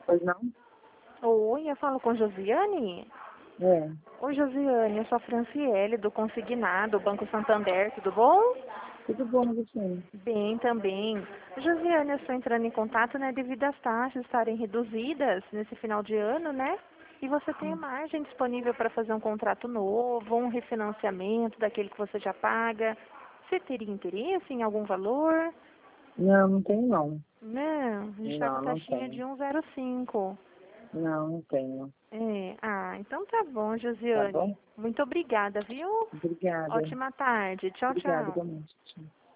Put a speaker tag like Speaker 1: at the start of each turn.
Speaker 1: Pois não?
Speaker 2: Oi, eu falo com Josiane?
Speaker 1: É.
Speaker 2: Oi, Josiane, eu sou a Franciele, do Consignado, Banco Santander, tudo bom?
Speaker 1: Tudo bom, você?
Speaker 2: Bem também. Josiane, eu estou entrando em contato, né, devido às taxas estarem reduzidas nesse final de ano, né? E você tem margem disponível para fazer um contrato novo, um refinanciamento daquele que você já paga. Você teria interesse em algum valor?
Speaker 1: Não, não tenho não.
Speaker 2: Não, a gente está com
Speaker 1: Não, não
Speaker 2: taxinha
Speaker 1: tenho.
Speaker 2: de 1,05.
Speaker 1: Não, não tenho.
Speaker 2: Então tá bom,
Speaker 1: Tá
Speaker 2: Josiane.
Speaker 1: bom?
Speaker 2: Muito obrigada, viu?
Speaker 1: Obrigada.
Speaker 2: Ótima tarde. Tchau,
Speaker 1: Obrigada,
Speaker 2: tchau.
Speaker 1: igualmente. Tchau.